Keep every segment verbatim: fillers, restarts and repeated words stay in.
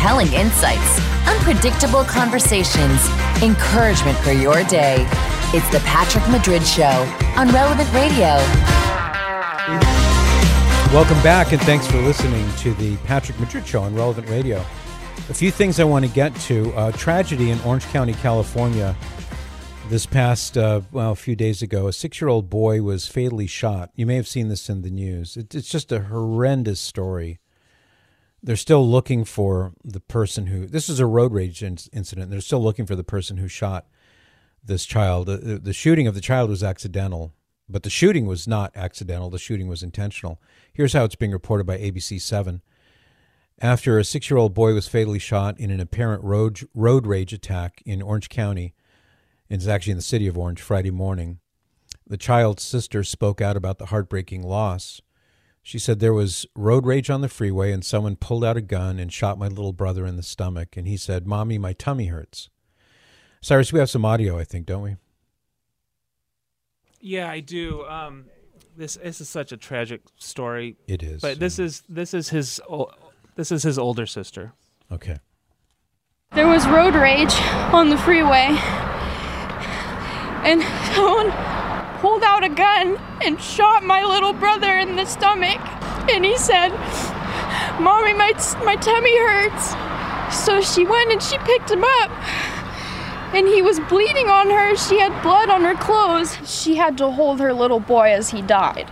compelling insights, unpredictable conversations, encouragement for your day. It's the Patrick Madrid Show on Relevant Radio. Welcome back, and thanks for listening to the Patrick Madrid Show on Relevant Radio. A few things I want to get to. Uh, tragedy in Orange County, California. This past, uh, well, a few days ago, a six-year-old boy was fatally shot. You may have seen this in the news. It, it's just a horrendous story. They're still looking for the person who, this is a road rage in, incident. They're still looking for the person who shot this child. The, the shooting of the child was accidental, but the shooting was not accidental. The shooting was intentional. Here's how it's being reported by A B C seven. After a six-year-old boy was fatally shot in an apparent road, road rage attack in Orange County, it's actually in the city of Orange, Friday morning, the child's sister spoke out about the heartbreaking loss. She said there was road rage on the freeway and someone pulled out a gun and shot my little brother in the stomach. And he said, "Mommy, my tummy hurts." Cyrus, we have some audio, I think, don't we? Yeah, I do. Um, this this is such a tragic story. It is. But this is this is his this is his older sister. Okay. There was road rage on the freeway, and someone pulled out a gun and shot my little brother in the stomach. And he said, "Mommy, my my tummy hurts." So she went and she picked him up. And he was bleeding on her. She had blood on her clothes. She had to hold her little boy as he died.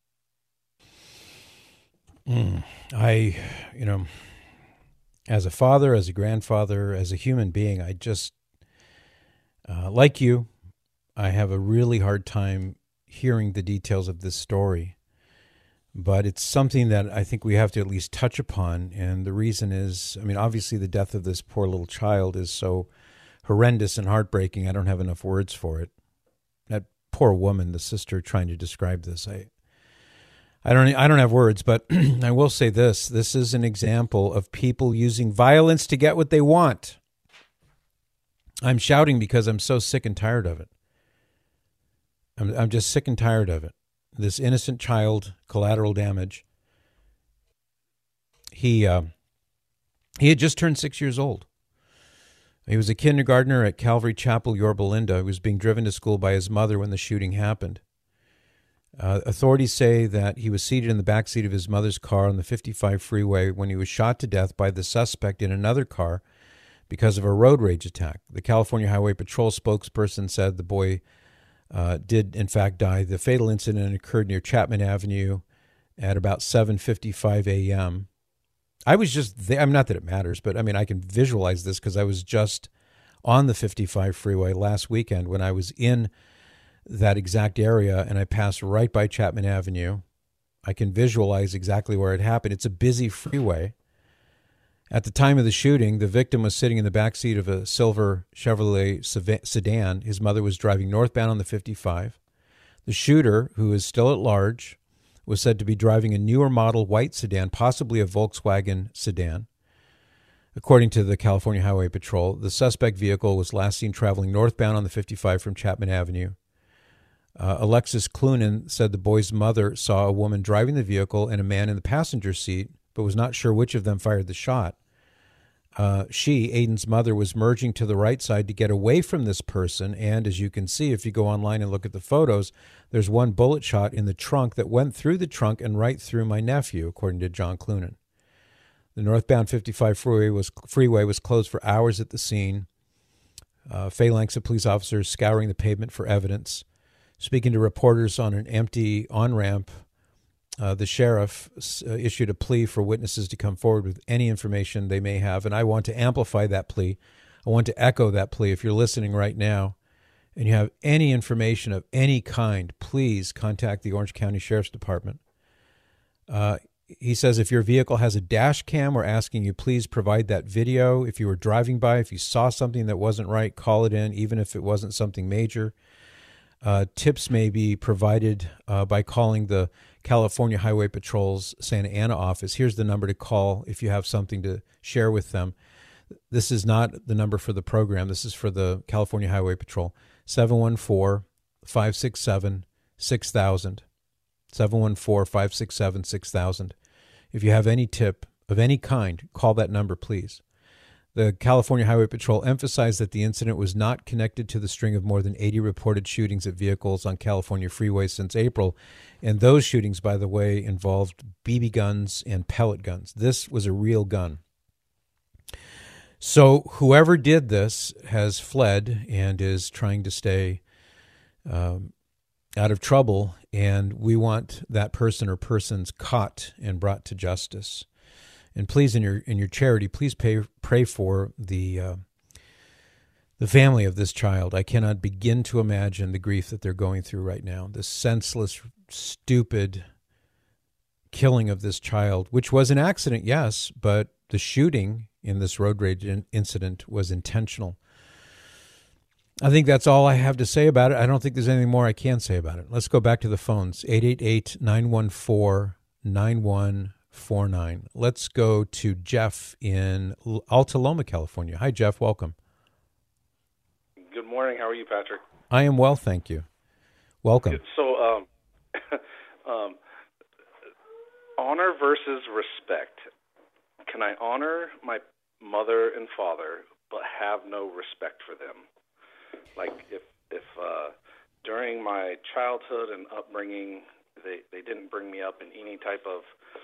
Mm, I, you know, as a father, as a grandfather, as a human being, I just, uh, like you, I have a really hard time hearing the details of this story. But it's something that I think we have to at least touch upon. And the reason is, I mean, obviously the death of this poor little child is so horrendous and heartbreaking. I don't have enough words for it. That poor woman, the sister, trying to describe this, I, I don't, I don't have words. But I will say this: this is an example of people using violence to get what they want. I'm shouting because I'm so sick and tired of it. I'm, I'm just sick and tired of it. This innocent child, collateral damage. He, uh, he had just turned six years old. He was a kindergartner at Calvary Chapel, Yorba Linda. He was being driven to school by his mother when the shooting happened. Uh, authorities say that he was seated in the backseat of his mother's car on the fifty-five freeway when he was shot to death by the suspect in another car because of a road rage attack. The California Highway Patrol spokesperson said the boy uh, did, in fact, die. The fatal incident occurred near Chapman Avenue at about seven fifty-five a.m. I was just there. I'm not that it matters, but I mean, I can visualize this because I was just on the fifty-five freeway last weekend when I was in that exact area and I passed right by Chapman Avenue. I can visualize exactly where it happened. It's a busy freeway. At the time of the shooting, the victim was sitting in the backseat of a silver Chevrolet sedan. His mother was driving northbound on the fifty-five. The shooter, who is still at large, was said to be driving a newer model white sedan, possibly a Volkswagen sedan. According to the California Highway Patrol, the suspect vehicle was last seen traveling northbound on the fifty-five from Chapman Avenue. Uh, Alexis Clunan said the boy's mother saw a woman driving the vehicle and a man in the passenger seat, but was not sure which of them fired the shot. Uh, she, Aiden's mother, was merging to the right side to get away from this person, and as you can see, if you go online and look at the photos, there's one bullet shot in the trunk that went through the trunk and right through my nephew, according to John Clunan. The northbound fifty-five freeway was, freeway was closed for hours at the scene. Uh, phalanx of police officers scouring the pavement for evidence. Speaking to reporters on an empty on-ramp, Uh, the sheriff uh, issued a plea for witnesses to come forward with any information they may have, and I want to amplify that plea. I want to echo that plea. If you're listening right now and you have any information of any kind, please contact the Orange County Sheriff's Department. Uh, he says if your vehicle has a dash cam, we're asking you please provide that video. If you were driving by, if you saw something that wasn't right, call it in, even if it wasn't something major. Uh, tips may be provided uh, by calling the California Highway Patrol's Santa Ana office. Here's the number to call if you have something to share with them. This is not the number for the program. This is for the California Highway Patrol. seven one four, five six seven, six thousand. seven one four, five six seven, six thousand. If you have any tip of any kind, call that number, please. The California Highway Patrol emphasized that the incident was not connected to the string of more than eighty reported shootings at vehicles on California freeways since April. And those shootings, by the way, involved B B guns and pellet guns. This was a real gun. So whoever did this has fled and is trying to stay um, out of trouble, and we want that person or persons caught and brought to justice. And please, in your in your charity, please pay, pray for the uh, the family of this child. I cannot begin to imagine the grief that they're going through right now. This senseless, stupid killing of this child, which was an accident, yes, but the shooting in this road rage incident was intentional. I think that's all I have to say about it. I don't think there's anything more I can say about it. Let's go back to the phones. eight eight eight, nine one four, nine one four nine. Let's go to Jeff in Alta Loma, California. Hi, Jeff. Welcome. Good morning. How are you, Patrick? I am well, thank you. Welcome. So, um, um, honor versus respect. Can I honor my mother and father but have no respect for them? Like if if uh, during my childhood and upbringing they, they didn't bring me up in any type of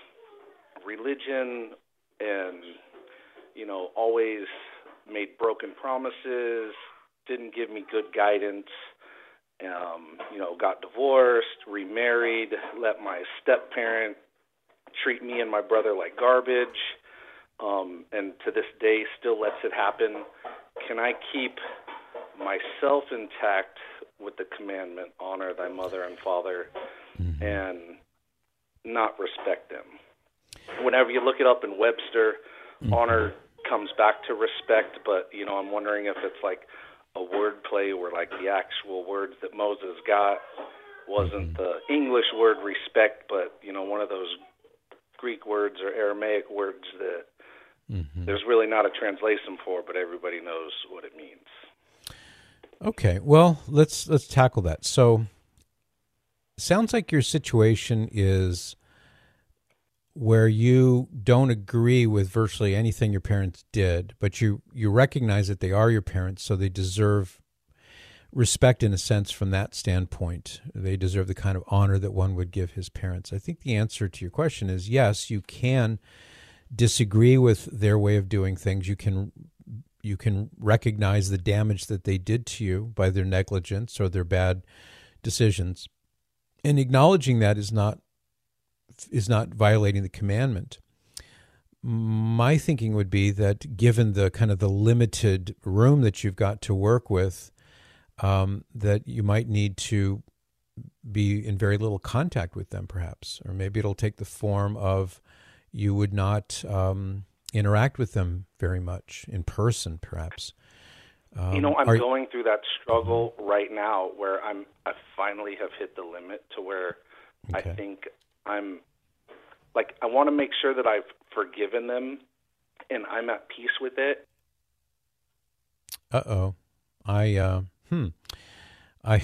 religion and, you know, always made broken promises, didn't give me good guidance, um, you know, got divorced, remarried, let my step-parent treat me and my brother like garbage, um, and to this day still lets it happen. Can I keep myself intact with the commandment, honor thy mother and father, mm-hmm. and not respect them? Whenever you look it up in Webster, mm-hmm. honor comes back to respect, but, you know, I'm wondering if it's like a word play where, like, the actual words that Moses got wasn't mm-hmm. the English word respect, but, you know, one of those Greek words or Aramaic words that mm-hmm. there's really not a translation for, but everybody knows what it means. Okay, well, let's let's tackle that. So, sounds like your situation is where you don't agree with virtually anything your parents did, but you, you recognize that they are your parents, so they deserve respect in a sense from that standpoint. They deserve the kind of honor that one would give his parents. I think the answer to your question is yes, you can disagree with their way of doing things. You can you can recognize the damage that they did to you by their negligence or their bad decisions. And acknowledging that is not is not violating the commandment. My thinking would be that given the kind of the limited room that you've got to work with, um, that you might need to be in very little contact with them, perhaps. Or maybe it'll take the form of you would not um, interact with them very much in person, perhaps. Um, you know, I'm are, going through that struggle right now where I'm I finally have hit the limit to where okay. I think I'm, like, I want to make sure that I've forgiven them and I'm at peace with it. Uh-oh. I, uh, hmm. I,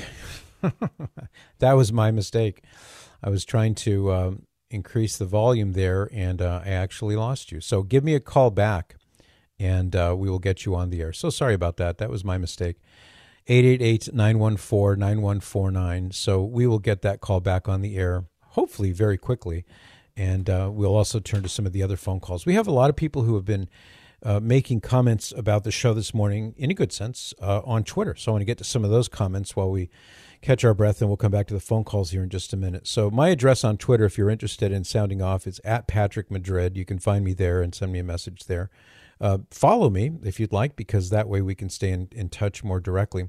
that was my mistake. I was trying to um, increase the volume there, and uh, I actually lost you. So give me a call back, and uh, we will get you on the air. So sorry about that. That was my mistake. eight eight eight, nine one four, nine one four nine. So we will get that call back on the air, hopefully very quickly. And uh, we'll also turn to some of the other phone calls. We have a lot of people who have been uh, making comments about the show this morning, in a good sense, uh, on Twitter. So I want to get to some of those comments while we catch our breath, and we'll come back to the phone calls here in just a minute. So my address on Twitter, if you're interested in sounding off, is at Patrick Madrid. You can find me there and send me a message there. Uh, follow me if you'd like, because that way we can stay in, in touch more directly.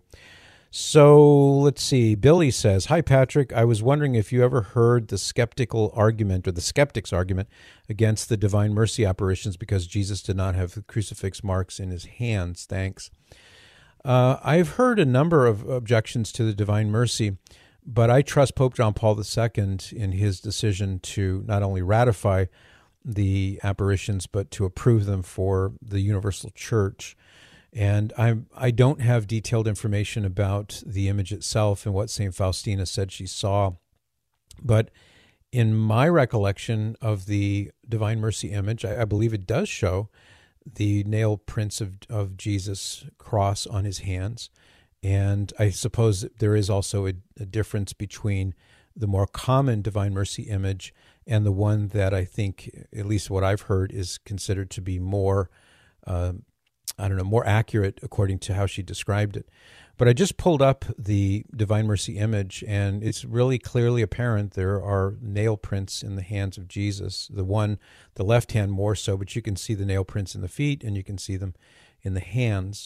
So let's see. Billy says, hi, Patrick. I was wondering if you ever heard the skeptical argument or the skeptic's argument against the Divine Mercy apparitions because Jesus did not have the crucifix marks in his hands. Thanks. Uh, I've heard a number of objections to the Divine Mercy, but I trust Pope John Paul the Second in his decision to not only ratify the apparitions, but to approve them for the Universal Church. And I I don't have detailed information about the image itself and what Saint Faustina said she saw. But in my recollection of the Divine Mercy image, I, I believe it does show the nail prints of, of Jesus' cross on his hands. And I suppose that there is also a, a difference between the more common Divine Mercy image and the one that I think, at least what I've heard, is considered to be more, uh, I don't know, more accurate according to how she described it. But I just pulled up the Divine Mercy image, and it's really clearly apparent there are nail prints in the hands of Jesus. The one, the left hand more so, but you can see the nail prints in the feet, and you can see them in the hands.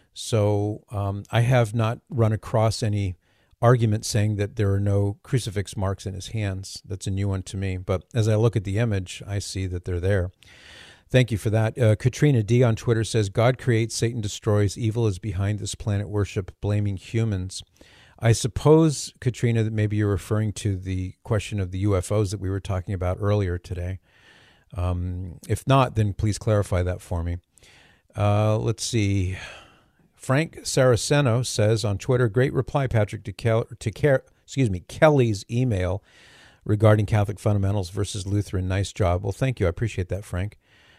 So um, I have not run across any argument saying that there are no crucifix marks in his hands. That's a new one to me. But as I look at the image, I see that they're there. Thank you for that. Uh, Katrina D. on Twitter says, God creates, Satan destroys, evil is behind this planet worship, blaming humans. I suppose, Katrina, that maybe you're referring to the question of the U F Os that we were talking about earlier today. Um, if not, then please clarify that for me. Uh, let's see. Frank Saraceno says on Twitter, great reply, Patrick, to, Kel- to Ker- excuse me, Kelly's email regarding Catholic fundamentals versus Lutheran. Nice job. Well, thank you. I appreciate that, Frank.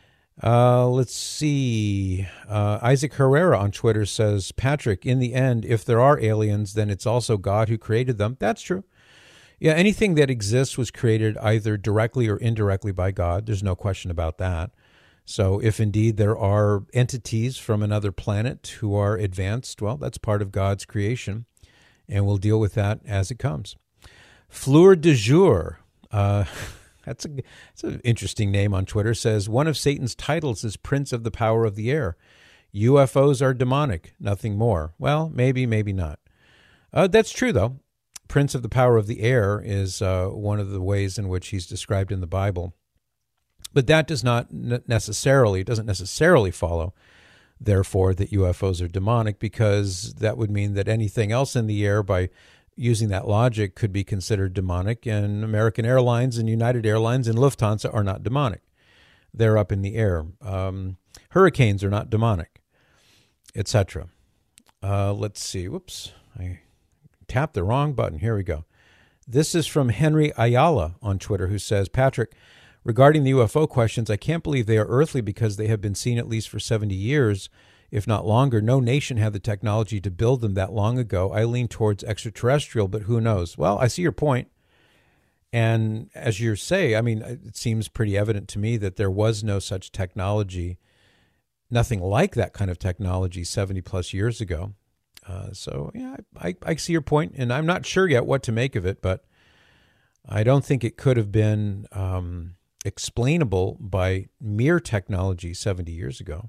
Uh, let's see. Uh, Isaac Herrera on Twitter says, Patrick, in the end, if there are aliens, then it's also God who created them. That's true. Yeah, anything that exists was created either directly or indirectly by God. There's no question about that. So if indeed there are entities from another planet who are advanced, well, that's part of God's creation, and we'll deal with that as it comes. Fleur de Jour, uh, that's, a, that's an interesting name on Twitter, says, one of Satan's titles is Prince of the Power of the Air. U F Os are demonic, nothing more. Well, maybe, maybe not. Uh, that's true, though. Prince of the Power of the Air is uh, one of the ways in which he's described in the Bible. But that does not necessarily, doesn't necessarily follow, therefore, that U F Os are demonic, because that would mean that anything else in the air, by using that logic, could be considered demonic, and American Airlines and United Airlines and Lufthansa are not demonic. They're up in the air. Um, hurricanes are not demonic, et cetera. Uh, let's see. Whoops. I tapped the wrong button. Here we go. This is from Henry Ayala on Twitter, who says, Patrick, regarding the U F O questions, I can't believe they are earthly because they have been seen at least for seventy years, if not longer. No nation had the technology to build them that long ago. I lean towards extraterrestrial, but who knows? Well, I see your point. And as you say, I mean, it seems pretty evident to me that there was no such technology, nothing like that kind of technology seventy plus years ago. Uh, so, yeah, I, I, I see your point, and I'm not sure yet what to make of it, but I don't think it could have been um, explainable by mere technology seventy years ago.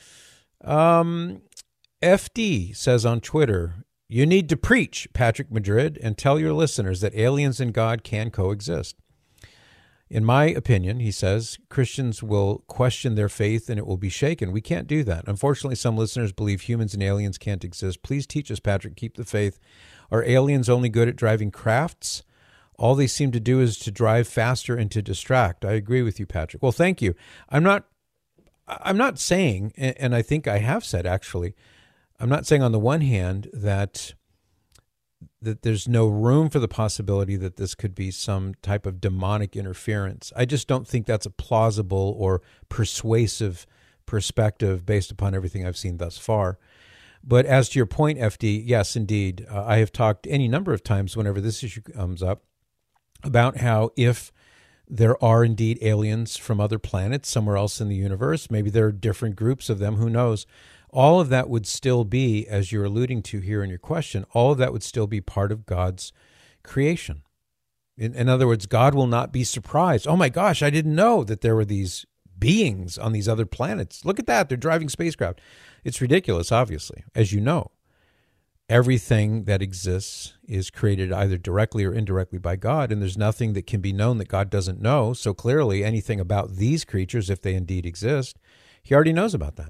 Um, F D says on Twitter, you need to preach, Patrick Madrid, and tell your listeners that aliens and God can coexist. In my opinion, he says, Christians will question their faith and it will be shaken. We can't do that. Unfortunately, some listeners believe humans and aliens can't exist. Please teach us, Patrick. Keep the faith. Are aliens only good at driving crafts? All they seem to do is to drive faster and to distract. I agree with you, Patrick. Well, thank you. I'm not I'm not saying, and I think I have said actually, I'm not saying on the one hand that that there's no room for the possibility that this could be some type of demonic interference. I just don't think that's a plausible or persuasive perspective based upon everything I've seen thus far. But as to your point, F D, yes, indeed. Uh, I have talked any number of times whenever this issue comes up about how if there are indeed aliens from other planets somewhere else in the universe, maybe there are different groups of them, who knows, all of that would still be, as you're alluding to here in your question, all of that would still be part of God's creation. In, in other words, God will not be surprised. Oh my gosh, I didn't know that there were these beings on these other planets. Look at that, they're driving spacecraft. It's ridiculous, obviously, as you know. Everything that exists is created either directly or indirectly by God, and there's nothing that can be known that God doesn't know. So clearly, anything about these creatures, if they indeed exist, he already knows about that.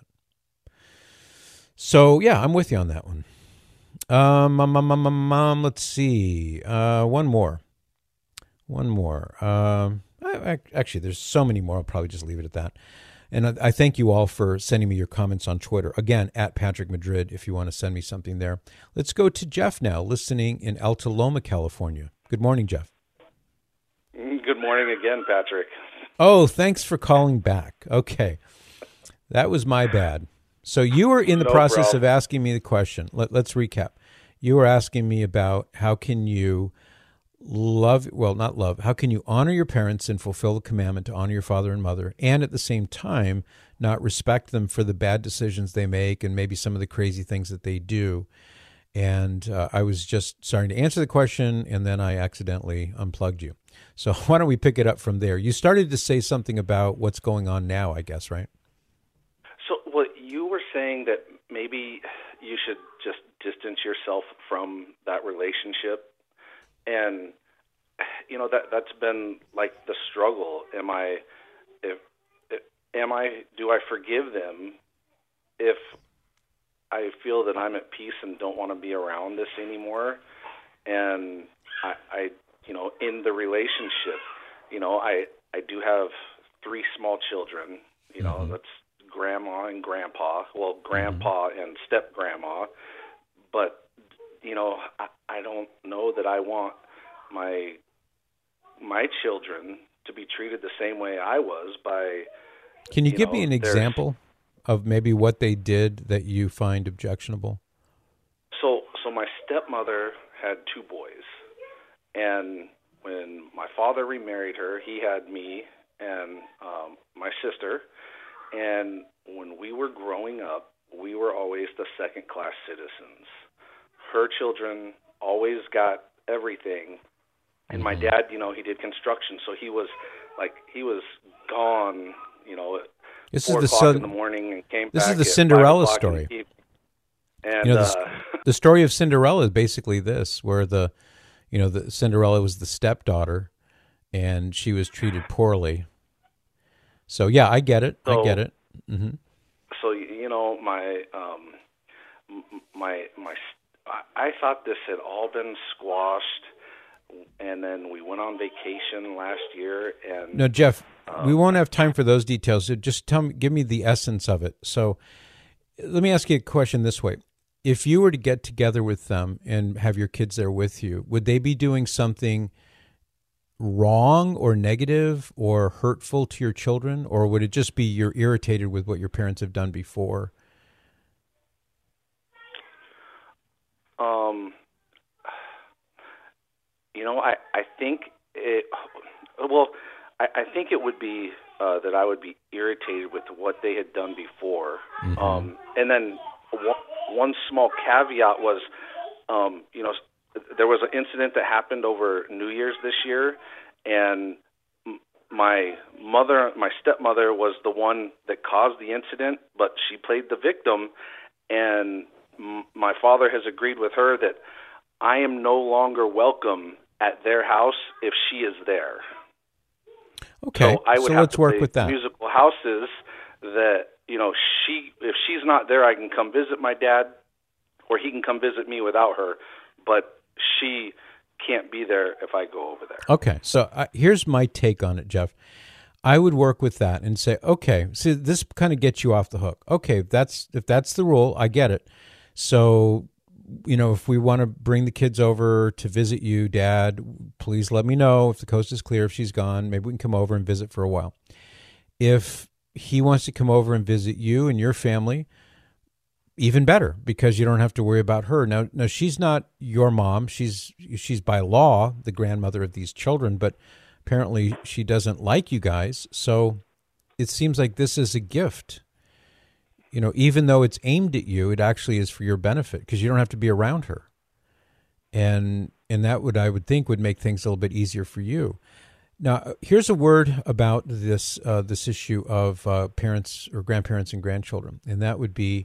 So, yeah, I'm with you on that one. Um, um, um, um, um let's see. Uh, one more. One more. Um, I, I, actually, there's so many more. I'll probably just leave it at that. And I, I thank you all for sending me your comments on Twitter. Again, at Patrick Madrid, if you want to send me something there. Let's go to Jeff now, listening in Alta Loma, California. Good morning, Jeff. Good morning again, Patrick. Oh, thanks for calling back. Okay. That was my bad. So you were in the No process problem. of asking me the question. Let, let's recap. You were asking me about how can you love, well, not love, how can you honor your parents and fulfill the commandment to honor your father and mother, and at the same time not respect them for the bad decisions they make and maybe some of the crazy things that they do. And uh, I was just starting to answer the question, and then I accidentally unplugged you. So why don't we pick it up from there? You started to say something about what's going on now, I guess, right? So, what you were saying that maybe you should just distance yourself from that relationship, and you know that that's been like the struggle. Am I, if, if am I, do I forgive them if I feel that I'm at peace and don't want to be around this anymore? And I, I, you know, in the relationship, you know, I I do have three small children. You know, mm-hmm. that's grandma and grandpa, well, grandpa mm-hmm. and step-grandma, but, you know, I, I don't know that I want my my children to be treated the same way I was by, Can you, you give know, me an example of maybe what they did that you find objectionable? So, so my stepmother had two boys, and when my father remarried her, he had me and um, my sister. And when we were growing up, we were always the second-class citizens. Her children always got everything. And my dad, you know, he did construction, so he was like he was gone, you know, at this four is the o'clock son, in the morning and came this back. is the at Cinderella five o'clock in the story. evening. And you know, uh, the, the story of Cinderella is basically this, where the, you know, the Cinderella was the stepdaughter, and she was treated poorly. So yeah, I get it. So, I get it. Mm-hmm. So you know, my um, my my, I thought this had all been squashed, and then we went on vacation last year. And no, Jeff, um, we won't have time for those details. So just tell me, give me the essence of it. So let me ask you a question this way: if you were to get together with them and have your kids there with you, would they be doing something wrong or negative or hurtful to your children, or would it just be you're irritated with what your parents have done before? Um, you know, I, I think it, well, I, I think it would be uh, that I would be irritated with what they had done before. Mm-hmm. Um, and then one, one small caveat was, um, you know, there was an incident that happened over New Year's this year, and my mother, my stepmother, was the one that caused the incident, but she played the victim, and m- my father has agreed with her that I am no longer welcome at their house if she is there. Okay, so I would so have let's to work play with that. Musical houses that, you know, she if she's not there, I can come visit my dad, or he can come visit me without her, but she can't be there if I go over there. Okay, so uh, here's my take on it, Jeff. I would work with that and say, okay, see, this kind of gets you off the hook. Okay, if that's if that's the rule, I get it. So, you know, if we want to bring the kids over to visit you, Dad, please let me know if the coast is clear, if she's gone. Maybe we can come over and visit for a while. If he wants to come over and visit you and your family, even better, because you don't have to worry about her. Now, now she's not your mom. She's she's by law the grandmother of these children, but apparently she doesn't like you guys. So it seems like this is a gift. You know, even though it's aimed at you, it actually is for your benefit because you don't have to be around her. And and that would, I would think, would make things a little bit easier for you. Now, here's a word about this uh, this issue of uh, parents or grandparents and grandchildren, and that would be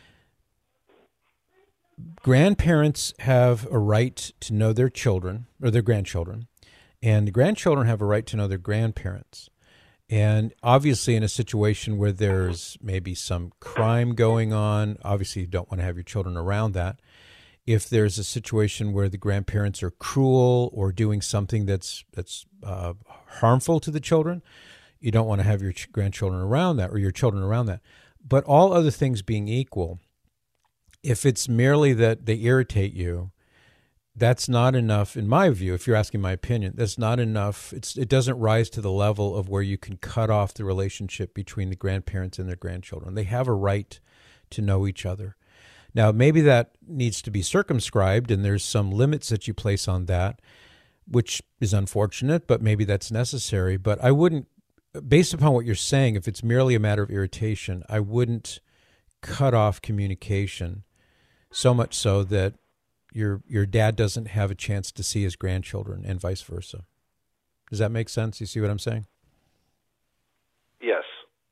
grandparents have a right to know their children or their grandchildren, and the grandchildren have a right to know their grandparents. And obviously in a situation where there's maybe some crime going on, obviously you don't want to have your children around that. If there's a situation where the grandparents are cruel or doing something that's that's uh, harmful to the children, you don't want to have your ch- grandchildren around that or your children around that. But all other things being equal, if it's merely that they irritate you, that's not enough, in my view, if you're asking my opinion, that's not enough. It's, it doesn't rise to the level of where you can cut off the relationship between the grandparents and their grandchildren. They have a right to know each other. Now, maybe that needs to be circumscribed, and there's some limits that you place on that, which is unfortunate, but maybe that's necessary. But I wouldn't, based upon what you're saying, if it's merely a matter of irritation, I wouldn't cut off communication so much so that your your dad doesn't have a chance to see his grandchildren and vice versa. Does that make sense? You see what I'm saying? Yes.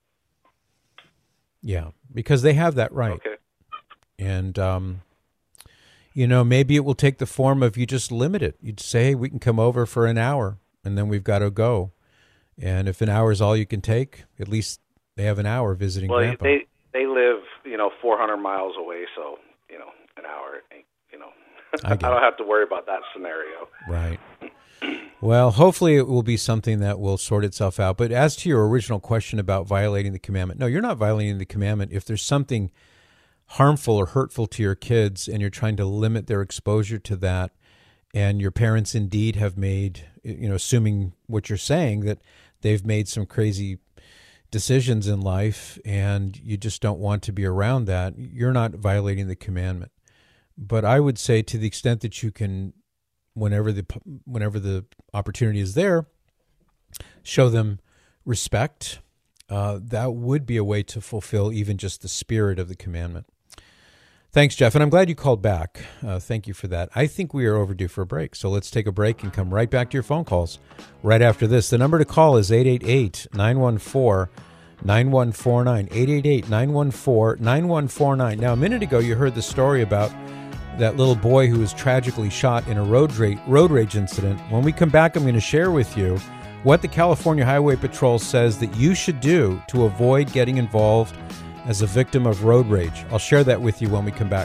Yeah, because they have that right. Okay. And, um, you know, maybe it will take the form of you just limit it. You'd say, hey, we can come over for an hour, and then we've got to go. And if an hour is all you can take, at least they have an hour visiting well, Grandpa. They, they live, you know, four hundred miles away, so, you know, an hour, you know. I, I don't have to worry about that scenario. Right. Well, hopefully it will be something that will sort itself out. But as to your original question about violating the commandment, no, you're not violating the commandment. If there's something harmful or hurtful to your kids and you're trying to limit their exposure to that, and your parents indeed have made, you know, assuming what you're saying, that they've made some crazy decisions in life and you just don't want to be around that, you're not violating the commandment. But I would say, to the extent that you can, whenever the whenever the opportunity is there, show them respect. Uh, that would be a way to fulfill even just the spirit of the commandment. Thanks, Jeff, and I'm glad you called back. Uh, thank you for that. I think we are overdue for a break, so let's take a break and come right back to your phone calls right after this. The number to call is eight eight eight, nine one four, nine one four nine, eight eight eight, nine one four, nine one four nine. Now, a minute ago, you heard the story about that little boy who was tragically shot in a road rage, road rage incident. When we come back, I'm going to share with you what the California Highway Patrol says that you should do to avoid getting involved as a victim of road rage. I'll share that with you when we come back.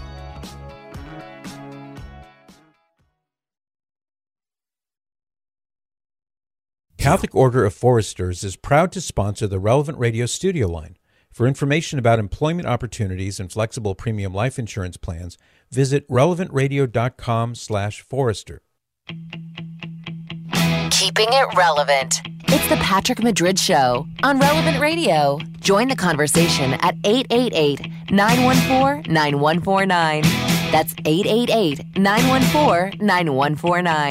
Catholic Order of Foresters is proud to sponsor the Relevant Radio studio line. For information about employment opportunities and flexible premium life insurance plans, visit relevant radio dot com slash forester. Keeping it relevant. It's the Patrick Madrid Show on Relevant Radio. Join the conversation at eight eight eight, nine one four, nine one four nine. That's eight eight eight, nine one four, nine one four nine.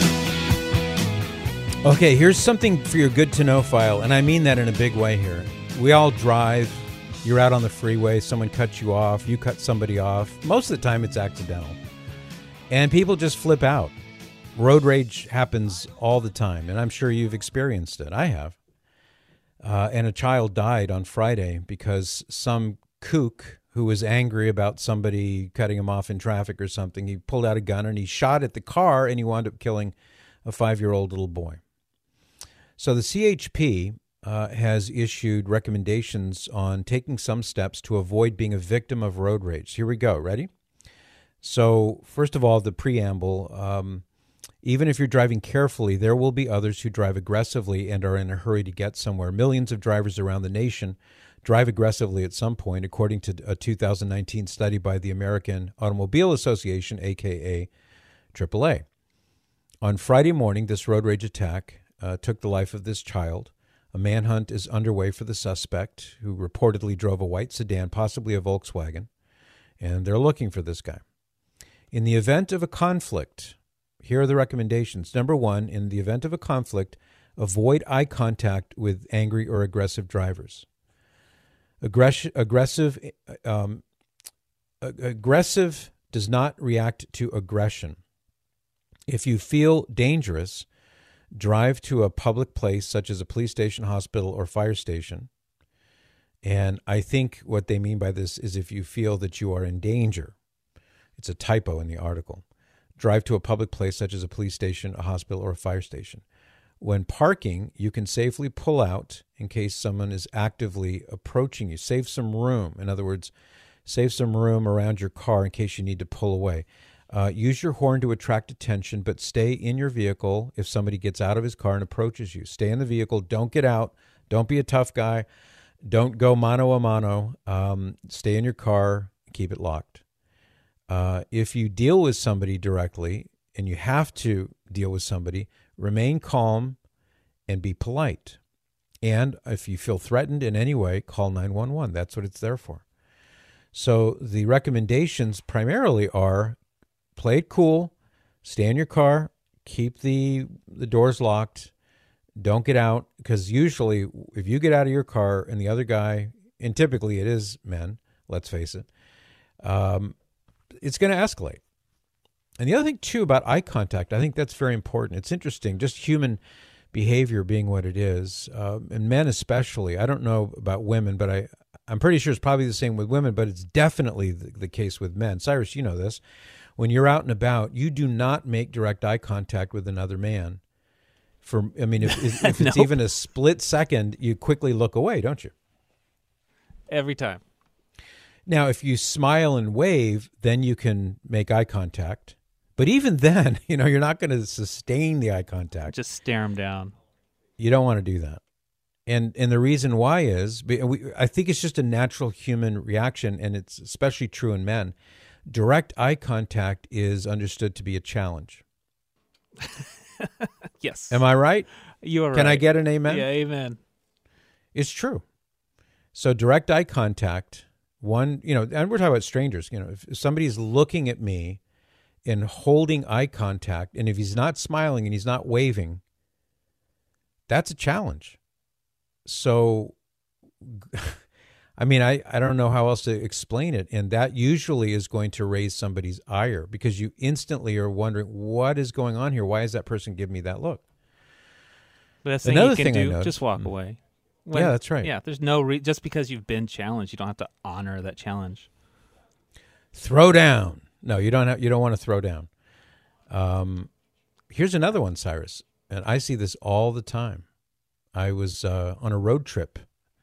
Okay, here's something for your good to know file, and I mean that in a big way here. We all drive. You're out on the freeway. Someone cuts you off. You cut somebody off. Most of the time, it's accidental. And people just flip out. Road rage happens all the time, and I'm sure you've experienced it. I have. Uh, and a child died on Friday because some kook who was angry about somebody cutting him off in traffic or something, he pulled out a gun and he shot at the car, and he wound up killing a five-year-old little boy. So the C H P uh, has issued recommendations on taking some steps to avoid being a victim of road rage. Here we go. Ready? So first of all, the preamble. Um, even if you're driving carefully, there will be others who drive aggressively and are in a hurry to get somewhere. Millions of drivers around the nation drive aggressively at some point, according to a two thousand nineteen study by the American Automobile Association, a k a. triple A. On Friday morning, this road rage attack uh, took the life of this child. A manhunt is underway for the suspect, who reportedly drove a white sedan, possibly a Volkswagen, and they're looking for this guy. In the event of a conflict, here are the recommendations. Number one, in the event of a conflict, avoid eye contact with angry or aggressive drivers. Aggress- aggressive, um, aggressive does not react to aggression. If you feel dangerous, drive to a public place such as a police station, hospital, or fire station. And I think what they mean by this is if you feel that you are in danger. It's a typo in the article. Drive to a public place such as a police station, a hospital, or a fire station. When parking, you can safely pull out in case someone is actively approaching you. Save some room. In other words, save some room around your car in case you need to pull away. Uh, use your horn to attract attention, but stay in your vehicle if somebody gets out of his car and approaches you. Stay in the vehicle. Don't get out. Don't be a tough guy. Don't go mano a mano. Um, stay in your car. Keep it locked. Uh, if you deal with somebody directly and you have to deal with somebody, remain calm and be polite. And if you feel threatened in any way, call nine one one. That's what it's there for. So the recommendations primarily are play it cool, stay in your car, keep the the doors locked, don't get out, because usually if you get out of your car and the other guy, and typically it is men, let's face it, um, it's going to escalate. And the other thing, too, about eye contact, I think that's very important. It's interesting, just human behavior being what it is, uh, and men especially. I don't know about women, but I, I'm pretty sure it's probably the same with women, but it's definitely the, the case with men. Cyrus, you know this. When you're out and about, you do not make direct eye contact with another man. For I mean, if, if, if it's Nope. even a split second, you quickly look away, don't you? Every time. Now, if you smile and wave, then you can make eye contact. But even then, you know, you're not going to sustain the eye contact. Just stare him down. You don't want to do that. And and the reason why is, we, I think it's just a natural human reaction, and it's especially true in men. Direct eye contact is understood to be a challenge. Yes. Am I right? You are right. Can I get an amen? Yeah, amen. It's true. So direct eye contact, one, you know, and we're talking about strangers. You know, if somebody's looking at me and holding eye contact, and if he's not smiling and he's not waving, that's a challenge. So, I mean, I, I don't know how else to explain it. And that usually is going to raise somebody's ire, because you instantly are wondering, what is going on here? Why is that person giving me that look? But that's the thing Another you can thing I do, noticed- just walk Mm. away. When- Yeah, that's right. Yeah, there's no re- just because you've been challenged, you don't have to honor that challenge. Throw down. No, you don't have, you don't want to throw down. Um, here's another one, Cyrus, and I see this all the time. I was uh, on a road trip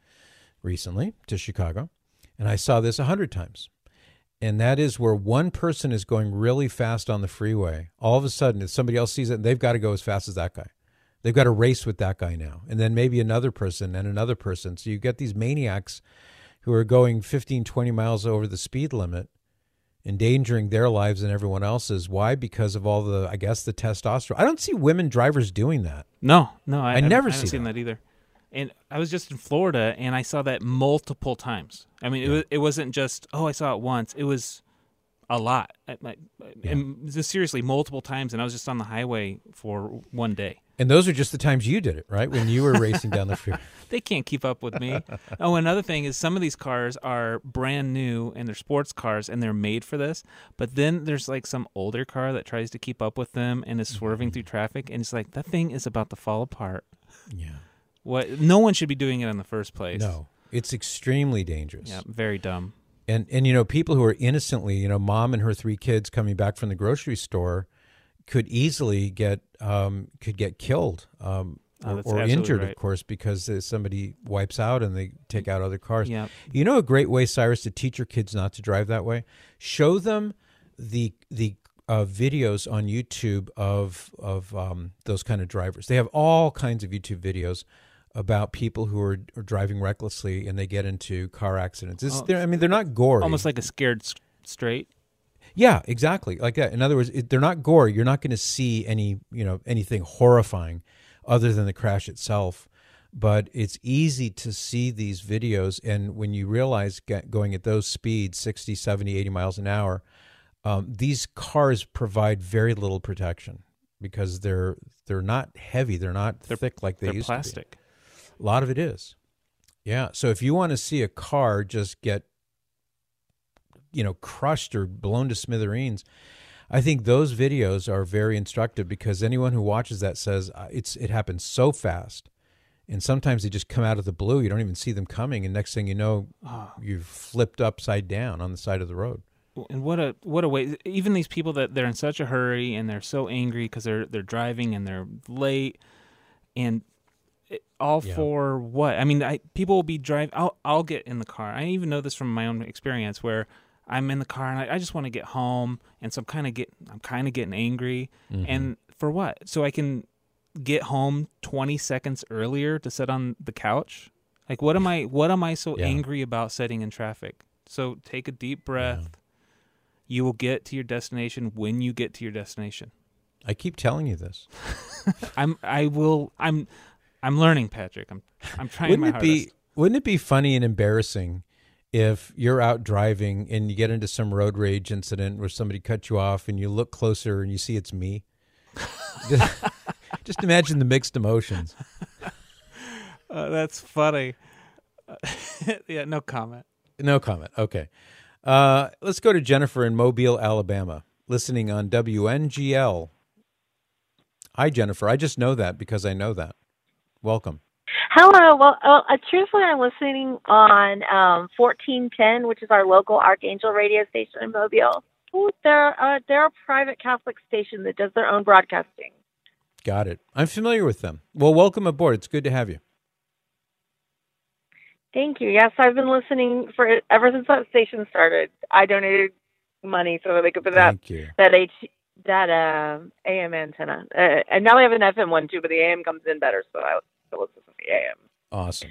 recently to Chicago, and I saw this a hundred times. And that is where one person is going really fast on the freeway. All of a sudden, if somebody else sees it, they've got to go as fast as that guy. They've got to race with that guy now. And then maybe another person and another person. So you get these maniacs who are going fifteen, twenty miles over the speed limit, endangering their lives and everyone else's. Why? Because of all the, I guess, the testosterone. I don't see women drivers doing that. No, no, I, I never I haven't see seen that. that. either. And I was just in Florida, and I saw that multiple times. I mean, it was, it wasn't just, oh, I saw it once. It was a lot. I, I, and just seriously, multiple times, and I was just on the highway for one day. And those are just the times you did it, right? When you were racing down the freeway. They can't keep up with me. Oh, another thing is some of these cars are brand new and they're sports cars and they're made for this. But then there's like some older car that tries to keep up with them and is swerving through traffic. And it's like, that thing is about to fall apart. Yeah. What? No one should be doing it in the first place. No, it's extremely dangerous. Yeah, very dumb. And, and, you know, people who are innocently, you know, mom and her three kids coming back from the grocery store could easily get, um, could get killed. Um, Oh, or, that's or absolutely injured, right. of course, because uh, somebody wipes out and they take out other cars. Yep. You know a great way, Cyrus, to teach your kids not to drive that way? Show them the the uh, videos on YouTube of of um, those kind of drivers. They have all kinds of YouTube videos about people who are, are driving recklessly and they get into car accidents. It's, Oh, they're- I mean, they're not gory. Almost like a scared s- straight. Yeah, exactly, like that. In other words, it, they're not gory. You're not going to see any, you know, anything horrifying other than the crash itself. But it's easy to see these videos, and when you realize get, going at those speeds, sixty, seventy, eighty miles an hour, um, these cars provide very little protection because they're they're not heavy, they're not They're- thick like they They're used plastic. to be. A lot of it is. Yeah, so if you want to see a car just get, you know, crushed or blown to smithereens, I think those videos are very instructive because anyone who watches that says uh, it's it happens so fast, and sometimes they just come out of the blue. You don't even see them coming, and next thing you know, Oh. you've flipped upside down on the side of the road. And what a what a way! Even these people that they're in such a hurry and they're so angry because they're they're driving and they're late, and it, all Yeah. for what? I mean, I, people will be driving. I'll I'll get in the car. I even know this from my own experience where I'm in the car and I, I just want to get home, and so I'm kind of get I'm kind of getting angry, Mm-hmm. and for what? So I can get home twenty seconds earlier to sit on the couch. Like, what am I? What am I so Yeah. angry about sitting in traffic? So take a deep breath. You will get to your destination when you get to your destination. I keep telling you this. I'm. I will. I'm. I'm learning, Patrick. I'm. I'm trying wouldn't my it be? hardest. Wouldn't it be funny and embarrassing if you're out driving and you get into some road rage incident where somebody cut you off and you look closer and you see it's me? just, just imagine the mixed emotions. Uh, that's funny. Uh, yeah. No comment. No comment. Okay. Uh, let's go to Jennifer in Mobile, Alabama, listening on W N G L. Hi, Jennifer. I just know that because I know that. Welcome. Hello. Well, uh, truthfully, I'm listening on um, fourteen ten, which is our local Archangel radio station in Mobile. Ooh, they're, uh, they're a private Catholic station that does their own broadcasting. Got it. I'm familiar with them. Well, welcome aboard. It's good to have you. Thank you. Yes, I've been listening for ever since that station started. I donated money so that they could put that Thank you. that H that uh, A M antenna, uh, and now they have an F M one too, but the A M comes in better, so I still listen to the A M. Awesome.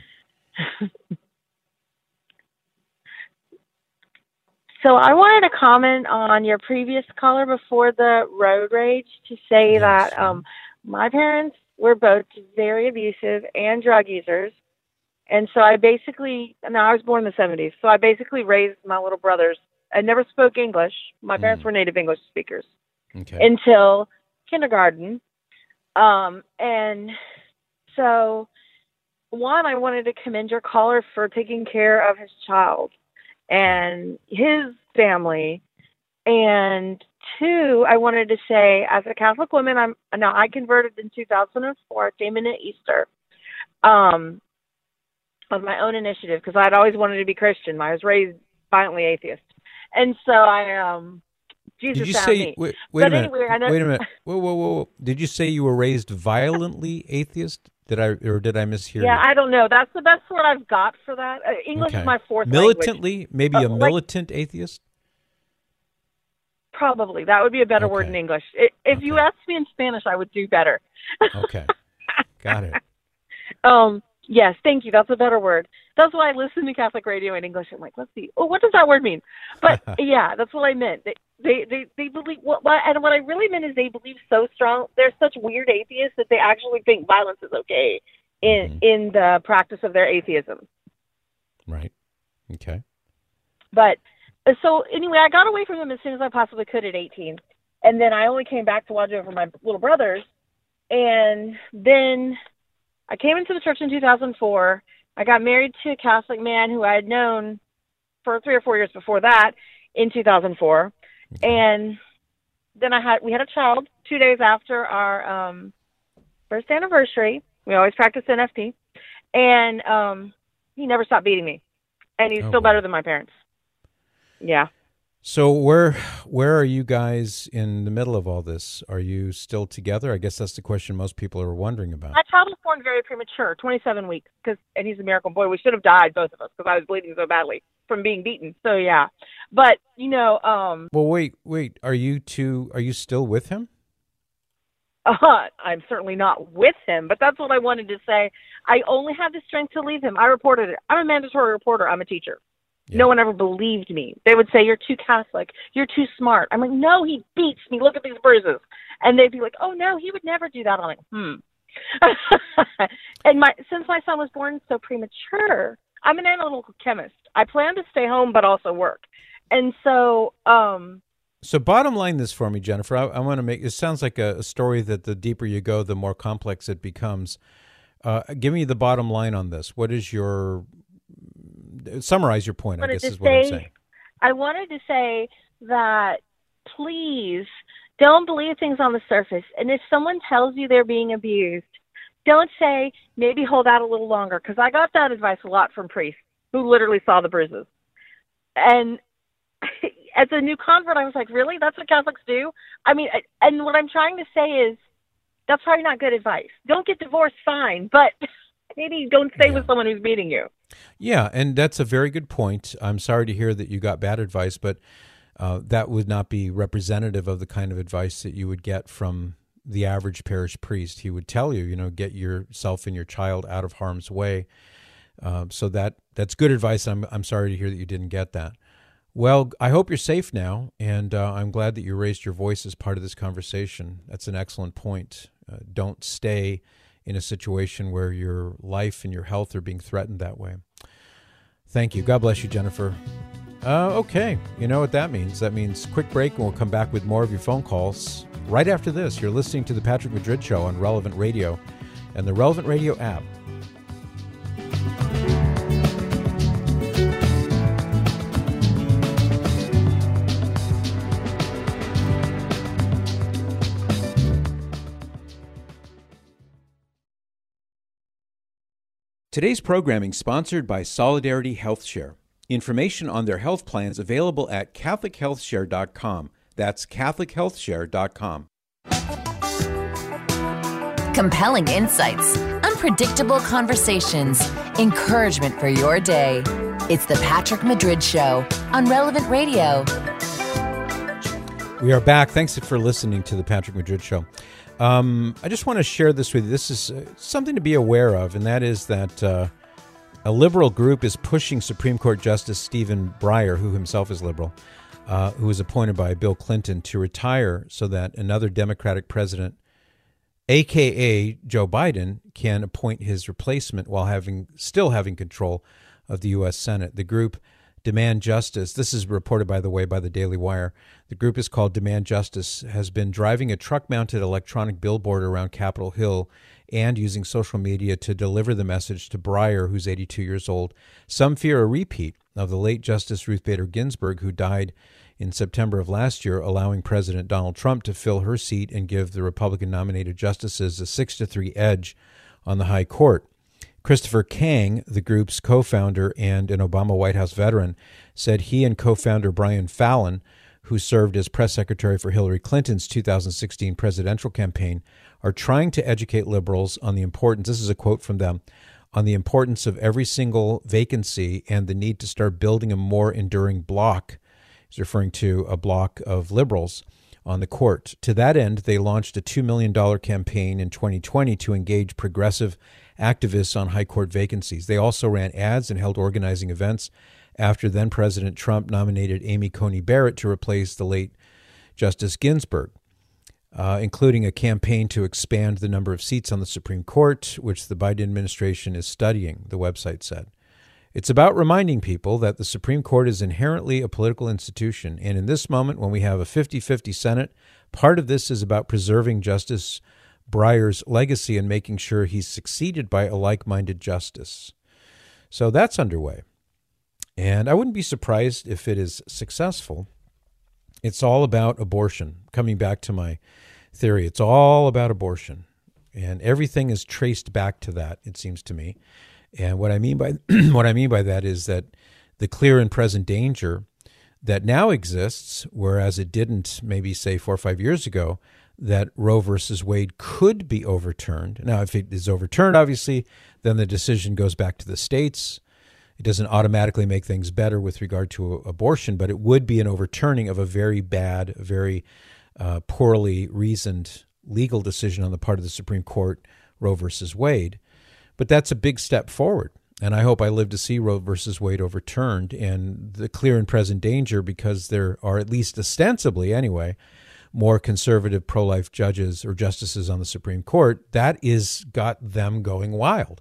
So I wanted to comment on your previous caller before the road rage to say Yes. that um, my parents were both very abusive and drug users. And so I basically, now I was born in the seventies, so I basically raised my little brothers. I never spoke English. My parents Mm. were native English speakers Okay. until kindergarten. Um, and so, one, I wanted to commend your caller for taking care of his child and his family. And two, I wanted to say, as a Catholic woman, I'm now I converted in two thousand four, came in at Easter. Um, of my own initiative, because I'd always wanted to be Christian. I was raised violently atheist, and so I um Jesus Did you found say? me. Wait, wait But a minute. anyway, I know- Wait a minute. Whoa, whoa, whoa, whoa! Did you say you were raised violently atheist? Did I or did I mishear Yeah, you? I don't know. That's the best word I've got for that. Uh, English Okay. is my fourth language. Militantly, maybe Uh, a like- militant atheist. Probably that would be a better word Okay. in English. I if you Okay. asked me in Spanish, I would do better. Okay, got it. Um, yes, thank you. That's a better word. That's why I listen to Catholic radio in English. I'm like, let's see. Oh, what does that word mean? But yeah, that's what I meant. They, they, they, they believe. What, what, and what I really meant is they believe so strong. They're such weird atheists that they actually think violence is okay in Mhm. in the practice of their atheism. Right. Okay. But uh, so anyway, I got away from them as soon as I possibly could at eighteen, and then I only came back to watch over my little brothers. And then I came into the church in two thousand four. I got married to a Catholic man who I had known for three or four years before that in two thousand four. Okay. And then I had we had a child two days after our um, first anniversary. We always practiced N F P, and um, he never stopped beating me, and he's Oh, still wow. better than my parents. Yeah. So where where are you guys in the middle of all this? Are you still together? I guess that's the question most people are wondering about. My child was born very premature, twenty-seven weeks, cause, and he's a miracle boy. We should have died, both of us, because I was bleeding so badly from being beaten. So, yeah. But, you know, um, Well, wait, wait. Are you two? Are you still with him? uh, I'm certainly not with him, but that's what I wanted to say. I only had the strength to leave him. I reported it. I'm a mandatory reporter. I'm a teacher. Yeah. No one ever believed me. They would say, you're too Catholic. You're too smart. I'm like, no, he beats me. Look at these bruises. And they'd be like, oh, no, he would never do that. I'm like, hmm. And my since my son was born so premature, I'm an analytical chemist. I plan to stay home but also work. And so um, So bottom line this for me, Jennifer. I, I want to make, it sounds like a, a story that the deeper you go, the more complex it becomes. Uh, give me the bottom line on this. What is your, summarize your point, I wanted guess to is what I'm say- saying. I wanted to say that please don't believe things on the surface. And if someone tells you they're being abused, don't say, maybe hold out a little longer, because I got that advice a lot from priests who literally saw the bruises. And as a new convert, I was like, really? That's what Catholics do? I mean, and what I'm trying to say is that's probably not good advice. Don't get divorced, fine, but maybe don't stay Yeah. with someone who's beating you. Yeah, and that's a very good point. I'm sorry to hear that you got bad advice, but uh, that would not be representative of the kind of advice that you would get from the average parish priest. He would tell you, you know, get yourself and your child out of harm's way. Uh, so that that's good advice. I'm I'm sorry to hear that you didn't get that. Well, I hope you're safe now, and uh, I'm glad that you raised your voice as part of this conversation. That's an excellent point. Uh, don't stay in a situation where your life and your health are being threatened that way. Thank you. God bless you, Jennifer. Uh, okay, you know what that means. That means quick break, and we'll come back with more of your phone calls right after this. You're listening to The Patrick Madrid Show on Relevant Radio and the Relevant Radio app. Today's programming sponsored by Solidarity Health Share. Information on their health plans available at catholic health share dot com. That's catholic health share dot com. Compelling insights, unpredictable conversations, encouragement for your day. It's the Patrick Madrid Show on Relevant Radio. We are back. Thanks for listening to the Patrick Madrid Show. Um, I just want to share this with you. This is uh, something to be aware of, and that is that uh, a liberal group is pushing Supreme Court Justice Stephen Breyer, who himself is liberal, uh, who was appointed by Bill Clinton, to retire so that another Democratic president, a k a. Joe Biden, can appoint his replacement while having still having control of the U S Senate. The group Demand Justice, this is reported, by the way, by the Daily Wire. The group is called Demand Justice, has been driving a truck-mounted electronic billboard around Capitol Hill and using social media to deliver the message to Breyer, who's eighty-two years old. Some fear a repeat of the late Justice Ruth Bader Ginsburg, who died in September of last year, allowing President Donald Trump to fill her seat and give the Republican-nominated justices a six to three edge on the high court. Christopher Kang, the group's co-founder and an Obama White House veteran, said he and co-founder Brian Fallon, who served as press secretary for Hillary Clinton's two thousand sixteen presidential campaign, are trying to educate liberals on the importance, this is a quote from them, on the importance of every single vacancy and the need to start building a more enduring bloc. He's referring to a bloc of liberals on the court. To that end, they launched a two million dollars campaign in twenty twenty to engage progressive activists on high court vacancies. They also ran ads and held organizing events after then-President Trump nominated Amy Coney Barrett to replace the late Justice Ginsburg, uh, including a campaign to expand the number of seats on the Supreme Court, which the Biden administration is studying, the website said. It's about reminding people that the Supreme Court is inherently a political institution, and in this moment, when we have a fifty-fifty Senate, part of this is about preserving Justice Breyer's legacy and making sure he's succeeded by a like-minded justice. So that's underway. And I wouldn't be surprised if it is successful. It's all about abortion. Coming back to my theory, it's all about abortion. And everything is traced back to that, it seems to me. And what I mean by what I mean by that is that the clear and present danger that now exists, whereas it didn't maybe say four or five years ago, that Roe versus Wade could be overturned. Now, if it is overturned, obviously, then the decision goes back to the states. It doesn't automatically make things better with regard to abortion, but it would be an overturning of a very bad, very uh, poorly reasoned legal decision on the part of the Supreme Court, Roe versus Wade. But that's a big step forward. And I hope I live to see Roe versus Wade overturned. And the clear and present danger, because there are, at least ostensibly anyway, more conservative pro-life judges or justices on the Supreme Court, that is got them going wild.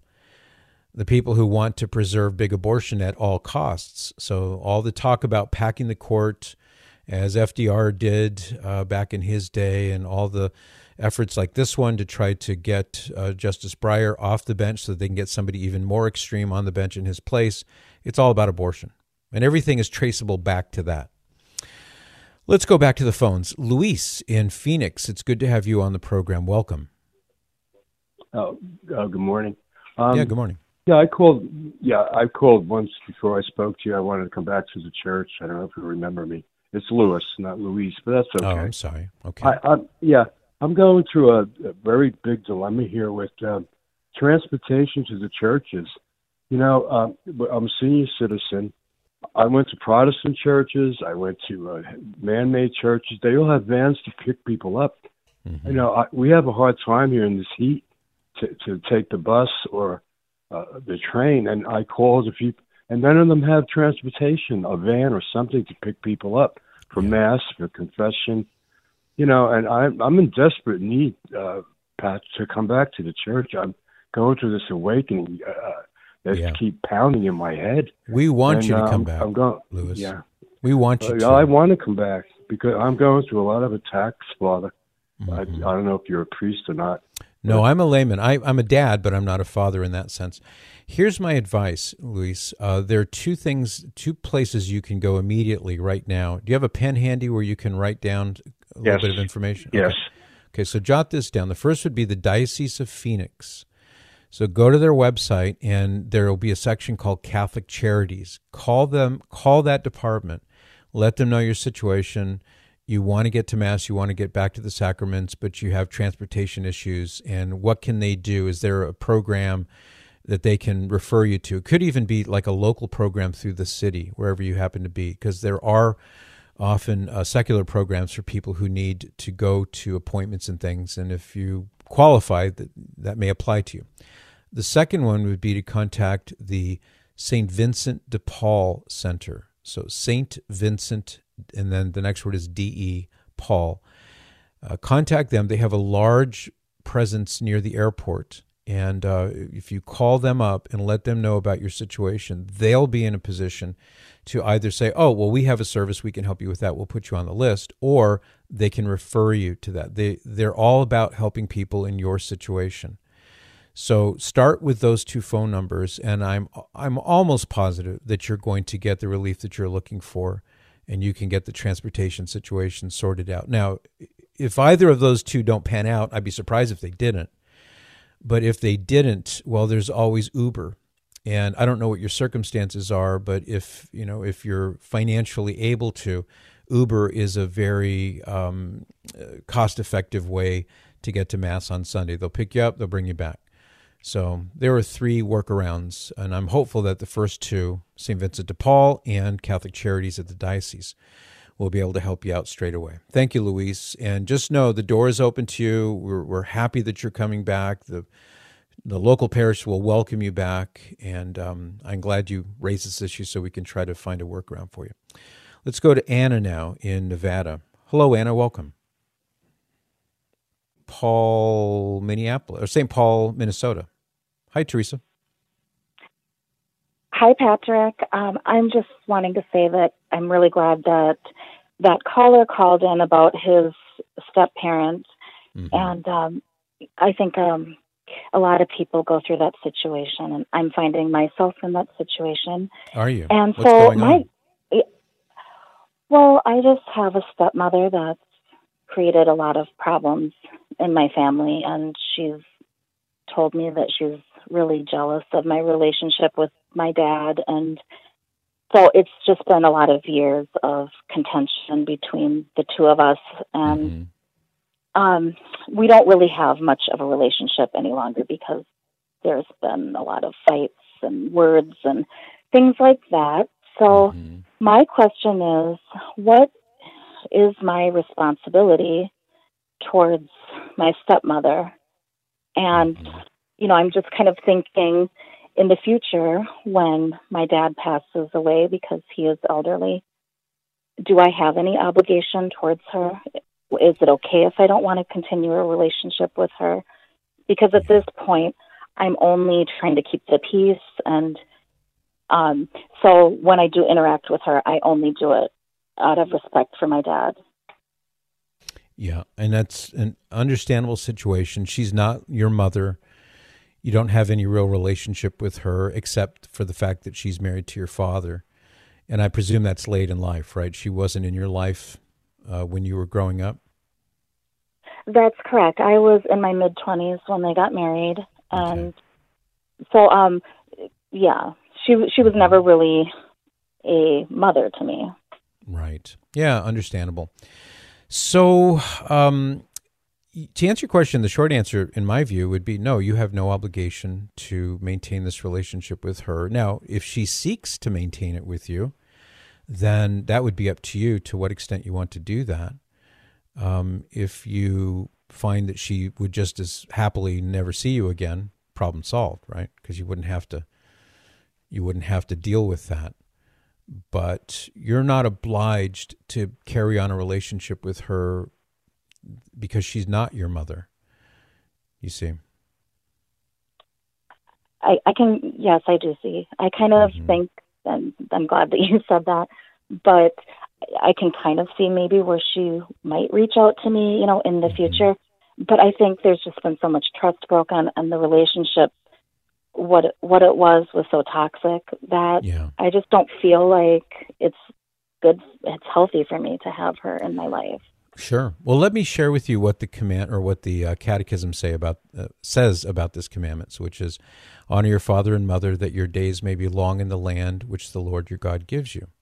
The people who want to preserve big abortion at all costs. So all the talk about packing the court, as F D R did uh, back in his day, and all the efforts like this one to try to get uh, Justice Breyer off the bench so that they can get somebody even more extreme on the bench in his place, it's all about abortion. And everything is traceable back to that. Let's go back to the phones. Luis in Phoenix, it's good to have you on the program. Welcome. Oh, uh, good morning. Um, yeah, good morning. Yeah, I called. Yeah, I called once before I spoke to you. I wanted to come back to the church. I don't know if you remember me. It's Louis, not Luis, but that's okay. Oh, I'm sorry. Okay. I, I, yeah, I'm going through a, a very big dilemma here with um, transportation to the churches. You know, um, I'm a senior citizen. I went to Protestant churches. I went to uh, man-made churches. They all have vans to pick people up. Mm-hmm. You know, I, we have a hard time here in this heat to, to take the bus or uh, the train. And I called a few and none of them have transportation, a van or something to pick people up for Yeah. mass, for confession. You know, and I'm I'm in desperate need, uh, Pat, to come back to the church. I'm going through this awakening uh, that Yeah. keep pounding in my head. We want And, you to uh, come I'm, back, I'm going, Louis. yeah. We want you Uh, to. I want to come back because I'm going through a lot of attacks, Father. Mm-hmm. I, I don't know if you're a priest or not. No, I'm a layman. I, I'm a dad, but I'm not a father in that sense. Here's my advice, Luis. Uh, there are two things, two places you can go immediately right now. Do you have a pen handy where you can write down a little Yes. bit of information? Yes. Okay. Okay, so jot this down. The first would be the Diocese of Phoenix. So go to their website, and there will be a section called Catholic Charities. Call them, call that department. Let them know your situation. You want to get to Mass, you want to get back to the sacraments, but you have transportation issues. And what can they do? Is there a program that they can refer you to? It could even be like a local program through the city, wherever you happen to be, because there are often uh, secular programs for people who need to go to appointments and things. And if you qualify, that, that may apply to you. The second one would be to contact the Saint Vincent de Paul Center. So Saint Vincent, and then the next word is D E, Paul. Uh, contact them. They have a large presence near the airport. And uh, if you call them up and let them know about your situation, they'll be in a position to either say, oh, well, we have a service, we can help you with that, we'll put you on the list, or they can refer you to that. They, they're all about helping people in your situation. So start with those two phone numbers, and I'm I'm almost positive that you're going to get the relief that you're looking for, and you can get the transportation situation sorted out. Now, if either of those two don't pan out, I'd be surprised if they didn't. But if they didn't, well, there's always Uber. And I don't know what your circumstances are, but if you know if you're financially able to, Uber is a very um, cost-effective way to get to Mass on Sunday. They'll pick you up, they'll bring you back. So there are three workarounds, and I'm hopeful that the first two, Saint Vincent de Paul and Catholic Charities at the diocese, will be able to help you out straight away. Thank you, Luis. And just know the door is open to you. We're, we're happy that you're coming back. The the local parish will welcome you back, and um, I'm glad you raised this issue so we can try to find a workaround for you. Let's go to Anna now in Nevada. Hello, Anna. Welcome. Paul, Minneapolis, or Saint Paul, Minnesota. Hi, Teresa. Hi, Patrick. Um, I'm just wanting to say that I'm really glad that that caller called in about his step-parent. Mm-hmm. And um, I think um, a lot of people go through that situation, and I'm finding myself in that situation. Are you? And What's so going my, on? Well, I just have a stepmother that's created a lot of problems in my family, and she's told me that she's really jealous of my relationship with my dad, and so it's just been a lot of years of contention between the two of us, and mm-hmm. um, we don't really have much of a relationship any longer because there's been a lot of fights and words and things like that. So mm-hmm. my question is, what is my responsibility towards my stepmother? And mm-hmm. you know, I'm just kind of thinking in the future when my dad passes away because he is elderly, do I have any obligation towards her? Is it okay if I don't want to continue a relationship with her? Because at this point, I'm only trying to keep the peace. And um, so when I do interact with her, I only do it out of respect for my dad. Yeah, and that's an understandable situation. She's not your mother. You don't have any real relationship with her except for the fact that she's married to your father. And I presume that's late in life, right? She wasn't in your life uh, when you were growing up? That's correct. I was in my mid-twenties when they got married. And okay. so, um, yeah, she she was never really a mother to me. Right. Yeah, understandable. So, um, to answer your question, the short answer, in my view, would be no, you have no obligation to maintain this relationship with her. Now, if she seeks to maintain it with you, then that would be up to you to what extent you want to do that. Um, if you find that she would just as happily never see you again, problem solved, right? Because you wouldn't have to, You wouldn't have to deal with that. But you're not obliged to carry on a relationship with her because she's not your mother. You see? I, I can, yes, I do see. I kind of Mm-hmm. think, and I'm glad that you said that, but I can kind of see maybe where she might reach out to me, you know, in the Mm-hmm. future. But I think there's just been so much trust broken, and the relationship, what it, what it was, was so toxic that Yeah. I just don't feel like it's good, it's healthy for me to have her in my life. Sure. Well, let me share with you what the command or what the uh, Catechism say about uh, says about this commandments, which is, honor your father and mother, that your days may be long in the land which the Lord your God gives you.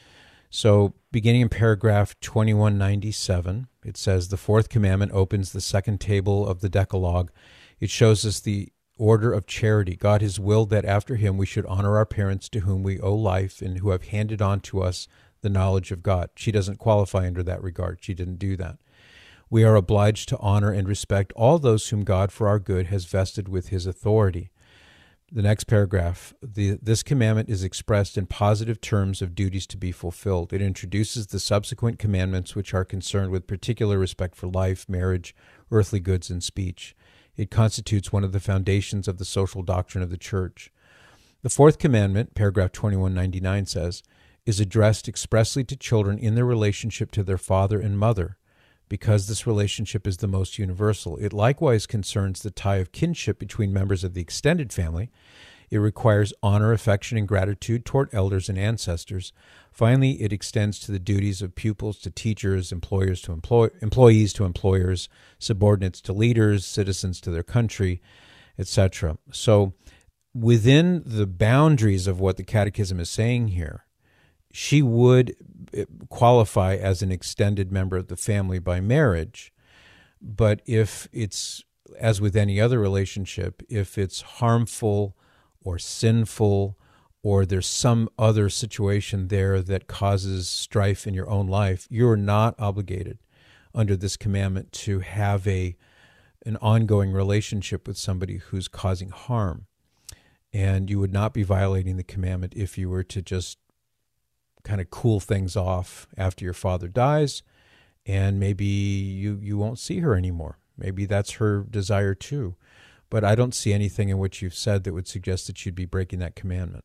So, beginning in paragraph twenty-one ninety-seven, it says the fourth commandment opens the second table of the Decalogue. It shows us the order of charity. God has willed that after him we should honor our parents to whom we owe life and who have handed on to us the knowledge of God. She doesn't qualify under that regard. She didn't do that. We are obliged to honor and respect all those whom God for our good has vested with his authority. The next paragraph, the, this commandment is expressed in positive terms of duties to be fulfilled. It introduces the subsequent commandments which are concerned with particular respect for life, marriage, earthly goods, and speech. It constitutes one of the foundations of the social doctrine of the Church. The fourth commandment, paragraph twenty-one ninety-nine says, is addressed expressly to children in their relationship to their father and mother, because this relationship is the most universal. It likewise concerns the tie of kinship between members of the extended family. It requires honor, affection, and gratitude toward elders and ancestors. Finally, it extends to the duties of pupils to teachers, employers to employ- employees to employers, subordinates to leaders, citizens to their country, et cetera. So within the boundaries of what the Catechism is saying here, she would qualify as an extended member of the family by marriage. But if it's, as with any other relationship, if it's harmful or sinful, or there's some other situation there that causes strife in your own life, you're not obligated under this commandment to have a an ongoing relationship with somebody who's causing harm. And you would not be violating the commandment if you were to just kind of cool things off after your father dies, and maybe you, you won't see her anymore. Maybe that's her desire too. But I don't see anything in what you've said that would suggest that you'd be breaking that commandment.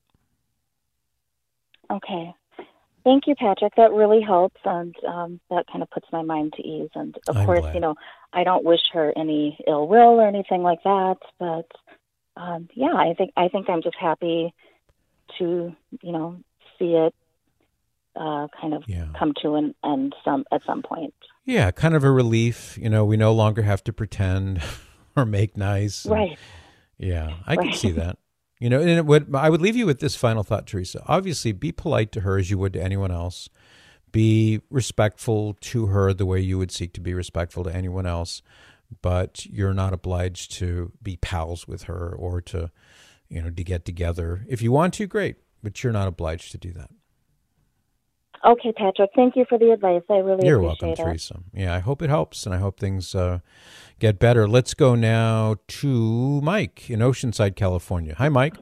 Okay. Thank you, Patrick. That really helps, and um, that kind of puts my mind to ease. And of I'm course, glad. you know, I don't wish her any ill will or anything like that. But um, yeah, I think I think I'm just happy to, you know, see it uh, kind of Yeah. come to an end some at some point. Yeah, kind of a relief. You know, we no longer have to pretend or make nice. and- Right. Yeah, I can Right. see that. You know, and it would, I would leave you with this final thought, Teresa. Obviously, be polite to her as you would to anyone else. Be respectful to her the way you would seek to be respectful to anyone else. But you're not obliged to be pals with her or to, you know, to get together. If you want to, great. But you're not obliged to do that. Okay, Patrick. Thank you for the advice. I really You're appreciate welcome, it. Teresa. Yeah, I hope it helps, and I hope things uh, get better. Let's go now to Mike in Oceanside, California. Hi, Mike.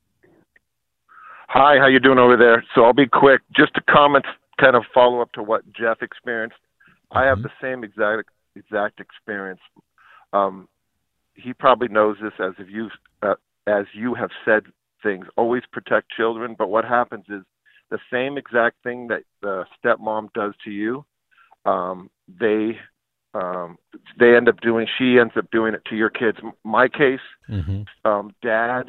Hi, how you doing over there? So I'll be quick. Just to comment, kind of follow up to what Jeff experienced. Mm-hmm. I have the same exact exact experience. Um, he probably knows this as if you uh, as you have said things. Always protect children, but what happens is the same exact thing that the stepmom does to you. Um, they um, they end up doing. She ends up doing it to your kids. My case, mm-hmm. um, dad.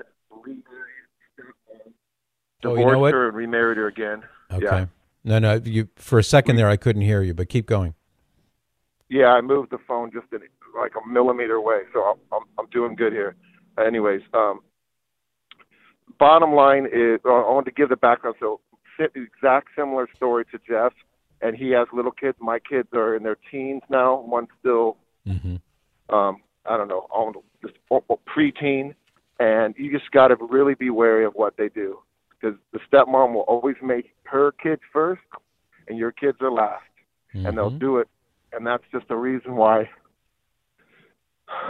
Oh, Divorced you know what? her and remarried her again. Okay. Yeah. No, no. You for a second there, I couldn't hear you, but keep going. Yeah, I moved the phone just in, like a millimeter away, so I'm I'm, I'm doing good here. Anyways, um, bottom line is, uh, I want to give the background. So, exact similar story to Jeff, and he has little kids. My kids are in their teens now. One's still, mm-hmm. um, I don't know, just preteen, and you just got to really be wary of what they do. Because the stepmom will always make her kids first, and your kids are last, Mm-hmm. and they'll do it, and that's just the reason why.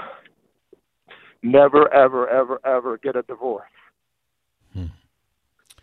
Never, ever, ever, ever get a divorce. Hmm.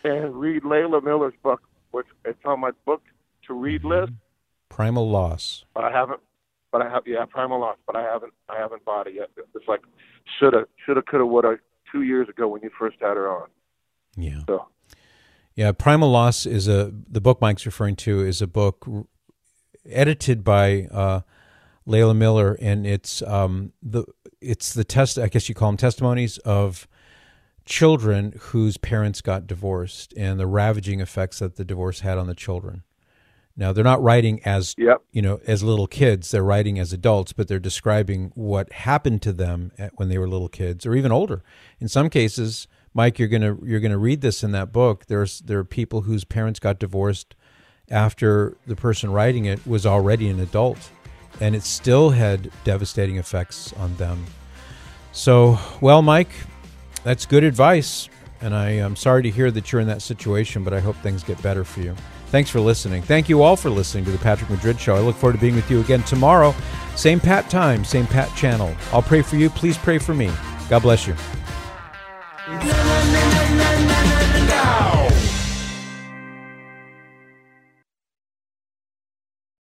and read Layla Miller's book, which it's on my book to read list. Primal Loss. But I haven't. But I have, yeah, Primal Loss. But I haven't, I haven't bought it yet. It's like shoulda, shoulda, coulda, woulda. Two years ago when you first had her on. Yeah. So. Yeah, Primal Loss is a the book Mike's referring to is a book edited by uh, Layla Miller, and it's um, the it's the test. I guess you call them testimonies of children whose parents got divorced and the ravaging effects that the divorce had on the children. Now, they're not writing as yep. you know as little kids; they're writing as adults, but they're describing what happened to them at, when they were little kids, or even older. In some cases, Mike, you're gonna you're gonna read this in that book. There's there are people whose parents got divorced after the person writing it was already an adult, and it still had devastating effects on them. So, well, Mike, that's good advice, and I am sorry to hear that you're in that situation, but I hope things get better for you. Thanks for listening. Thank you all for listening to the Patrick Madrid Show. I look forward to being with you again tomorrow. Same Pat time, same Pat channel. I'll pray for you. Please pray for me. God bless you.